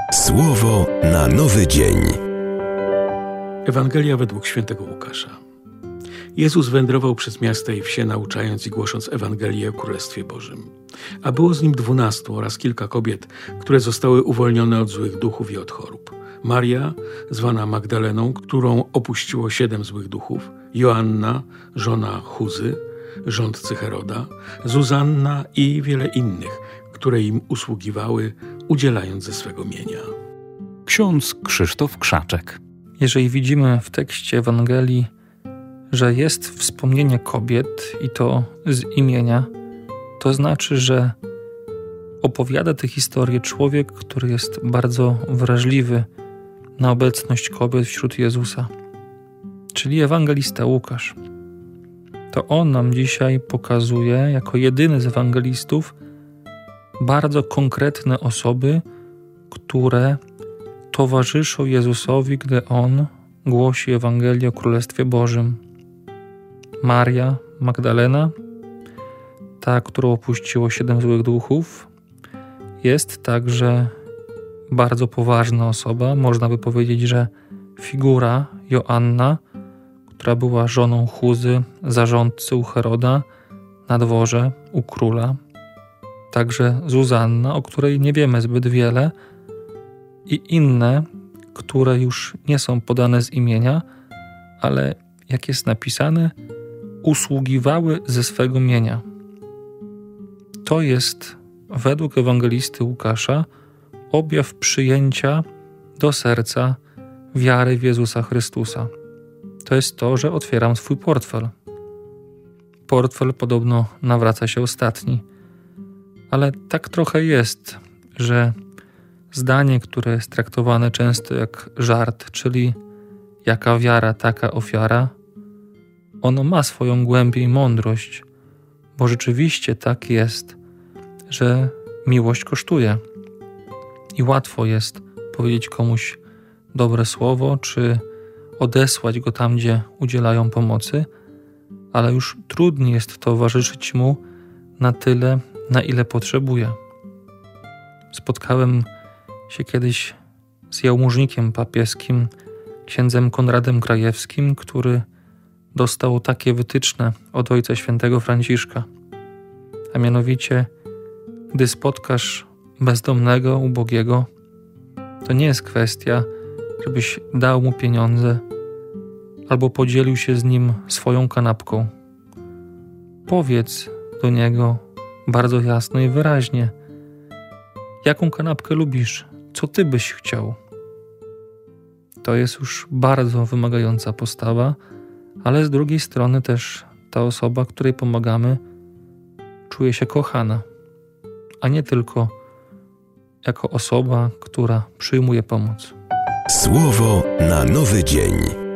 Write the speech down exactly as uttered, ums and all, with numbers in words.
Słowo na nowy dzień. Ewangelia według świętego Łukasza. Jezus wędrował przez miasta i wsie, nauczając i głosząc Ewangelię o Królestwie Bożym. A było z nim dwunastu oraz kilka kobiet, które zostały uwolnione od złych duchów i od chorób. Maria, zwana Magdaleną, którą opuściło siedem złych duchów, Joanna, żona Chuzy, rządcy Heroda, Zuzanna i wiele innych, które im usługiwały, udzielając ze swego mienia. Ksiądz Krzysztof Krzaczek. Jeżeli widzimy w tekście Ewangelii, że jest wspomnienie kobiet i to z imienia, to znaczy, że opowiada tę historię człowiek, który jest bardzo wrażliwy na obecność kobiet wśród Jezusa, czyli ewangelista Łukasz. To on nam dzisiaj pokazuje, jako jedyny z ewangelistów, bardzo konkretne osoby, które towarzyszą Jezusowi, gdy On głosi Ewangelię o Królestwie Bożym. Maria Magdalena, ta, którą opuściło siedem złych duchów, jest także bardzo poważna osoba. Można by powiedzieć, że figura Joanna, która była żoną Chuzy, zarządcy u Heroda, na dworze u króla. Także Zuzanna, o której nie wiemy zbyt wiele, i inne, które już nie są podane z imienia, ale jak jest napisane, usługiwały ze swego mienia. To jest według ewangelisty Łukasza objaw przyjęcia do serca wiary w Jezusa Chrystusa. To jest to, że otwieram swój portfel. Portfel podobno nawraca się ostatni. Ale tak trochę jest, że zdanie, które jest traktowane często jak żart, czyli jaka wiara, taka ofiara, ono ma swoją głębię i mądrość, bo rzeczywiście tak jest, że miłość kosztuje. I łatwo jest powiedzieć komuś dobre słowo, czy odesłać go tam, gdzie udzielają pomocy, ale już trudniej jest towarzyszyć mu na tyle, na ile potrzebuje. Spotkałem się kiedyś z jałmużnikiem papieskim, księdzem Konradem Krajewskim, który dostał takie wytyczne od Ojca Świętego Franciszka. A mianowicie, gdy spotkasz bezdomnego, ubogiego, to nie jest kwestia, żebyś dał mu pieniądze albo podzielił się z nim swoją kanapką. Powiedz do niego bardzo jasno i wyraźnie, jaką kanapkę lubisz, co ty byś chciał. To jest już bardzo wymagająca postawa, ale z drugiej strony też ta osoba, której pomagamy, czuje się kochana, a nie tylko jako osoba, która przyjmuje pomoc. Słowo na nowy dzień.